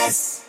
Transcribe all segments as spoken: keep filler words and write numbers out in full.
S.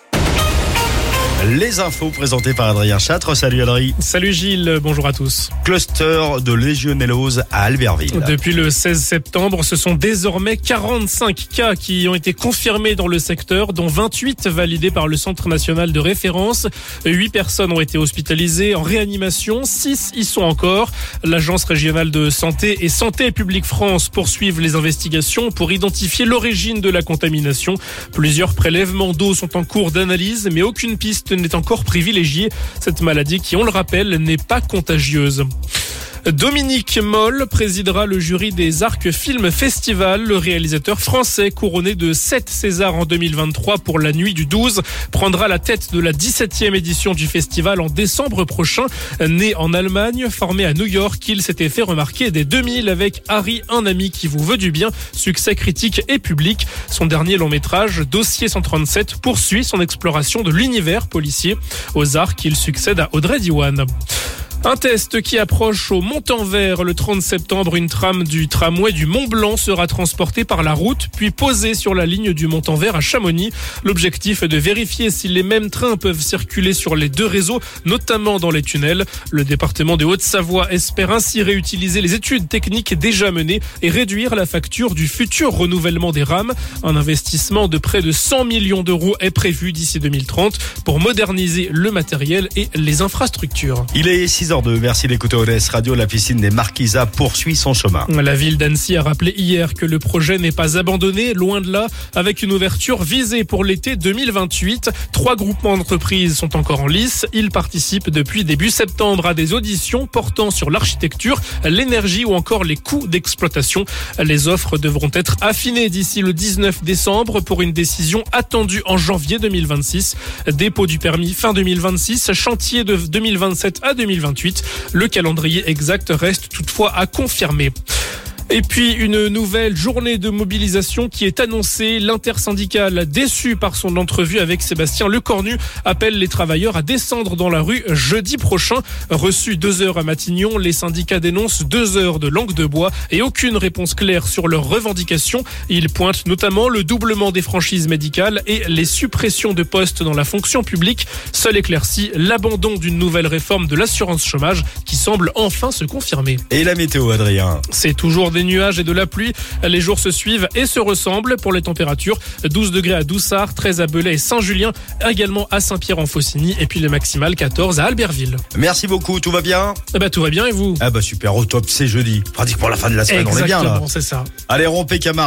Les infos présentées par Adrien Châtre. Salut Adrien. Salut Gilles, bonjour à tous. Cluster de légionellose à Albertville. Depuis le seize septembre, ce sont désormais quarante-cinq cas qui ont été confirmés dans le secteur, dont vingt-huit validés par le Centre national de référence. huit personnes ont été hospitalisées en réanimation, six y sont encore. L'Agence régionale de santé et Santé publique France poursuivent les investigations pour identifier l'origine de la contamination. Plusieurs prélèvements d'eau sont en cours d'analyse, mais aucune piste n'est encore privilégiée. Cette maladie qui, on le rappelle, n'est pas contagieuse. Dominique Moll présidera le jury des Arcs Film Festival. Le réalisateur français, couronné de sept Césars en deux mille vingt-trois pour La Nuit du douze, prendra la tête de la dix-septième édition du festival en décembre prochain. Né en Allemagne, formé à New York, il s'était fait remarquer dès deux mille avec Harry, un ami qui vous veut du bien, succès critique et public. Son dernier long métrage, Dossier cent trente-sept, poursuit son exploration de l'univers policier. Aux Arcs, il succède à Audrey Diwan. Un test qui approche au Montanvert le trente septembre. Une trame du tramway du Mont-Blanc sera transportée par la route, puis posée sur la ligne du Montanvert à Chamonix. L'objectif est de vérifier si les mêmes trains peuvent circuler sur les deux réseaux, notamment dans les tunnels. Le département de Haute-Savoie espère ainsi réutiliser les études techniques déjà menées et réduire la facture du futur renouvellement des rames. Un investissement de près de cent millions d'euros est prévu d'ici deux mille trente pour moderniser le matériel et les infrastructures. Il est six heures deux. Merci d'écouter O D S Radio. La piscine des Marquisas poursuit son chemin. La ville d'Annecy a rappelé hier que le projet n'est pas abandonné, loin de là, avec une ouverture visée pour l'été deux mille vingt-huit. Trois groupements d'entreprises sont encore en lice. Ils participent depuis début septembre à des auditions portant sur l'architecture, l'énergie ou encore les coûts d'exploitation. Les offres devront être affinées d'ici le dix-neuf décembre pour une décision attendue en janvier deux mille vingt-six. Dépôt du permis fin deux mille vingt-six, chantier de deux mille vingt-sept à deux mille vingt-huit. Le calendrier exact reste toutefois à confirmer. Et puis une nouvelle journée de mobilisation qui est annoncée. L'intersyndicale, déçu par son entrevue avec Sébastien Lecornu, appelle les travailleurs à descendre dans la rue jeudi prochain. Reçu deux heures à Matignon, les syndicats dénoncent deux heures de langue de bois et aucune réponse claire sur leurs revendications. Ils pointent notamment le doublement des franchises médicales et les suppressions de postes dans la fonction publique. Seul éclairci, l'abandon d'une nouvelle réforme de l'assurance chômage qui semble enfin se confirmer. Et la météo, Adrien? C'est toujours des Des nuages et de la pluie. Les jours se suivent et se ressemblent pour les températures. douze degrés à Doussard, treize à Belay et Saint-Julien, également à Saint-Pierre-en-Faucigny et puis les maximales quatorze à Albertville. Merci beaucoup, tout va bien? Eh ben, tout va bien et vous? Ah bah super, au top, c'est jeudi. Pratique pour la fin de la semaine, Exactement, on est bien là. c'est ça. Allez, rompez camarades.